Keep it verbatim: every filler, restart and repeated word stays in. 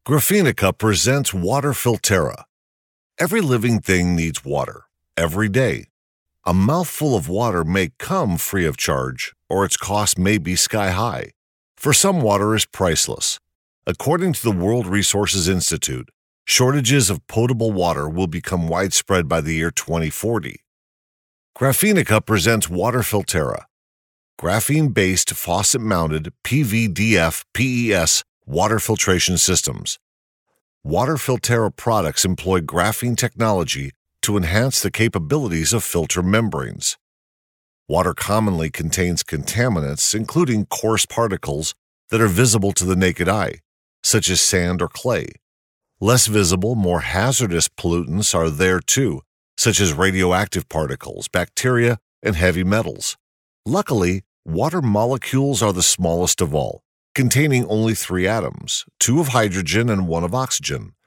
Graphenica presents Water Filtera. Every living thing needs water, every day. A mouthful of water may come free of charge, or its cost may be sky high. For some, water is priceless. According to the World Resources Institute, shortages of potable water will become widespread by the year twenty forty. Graphenica presents Water Filtera, graphene-based faucet-mounted P V D F P E S water filtration systems. Water Filtera products employ graphene technology to enhance the capabilities of filter membranes. Water commonly contains contaminants, including coarse particles that are visible to the naked eye, such as sand or clay. Less visible, more hazardous pollutants are there too, such as radioactive particles, bacteria, and heavy metals. Luckily, water molecules are the smallest of all, containing only three atoms, two of hydrogen and one of oxygen.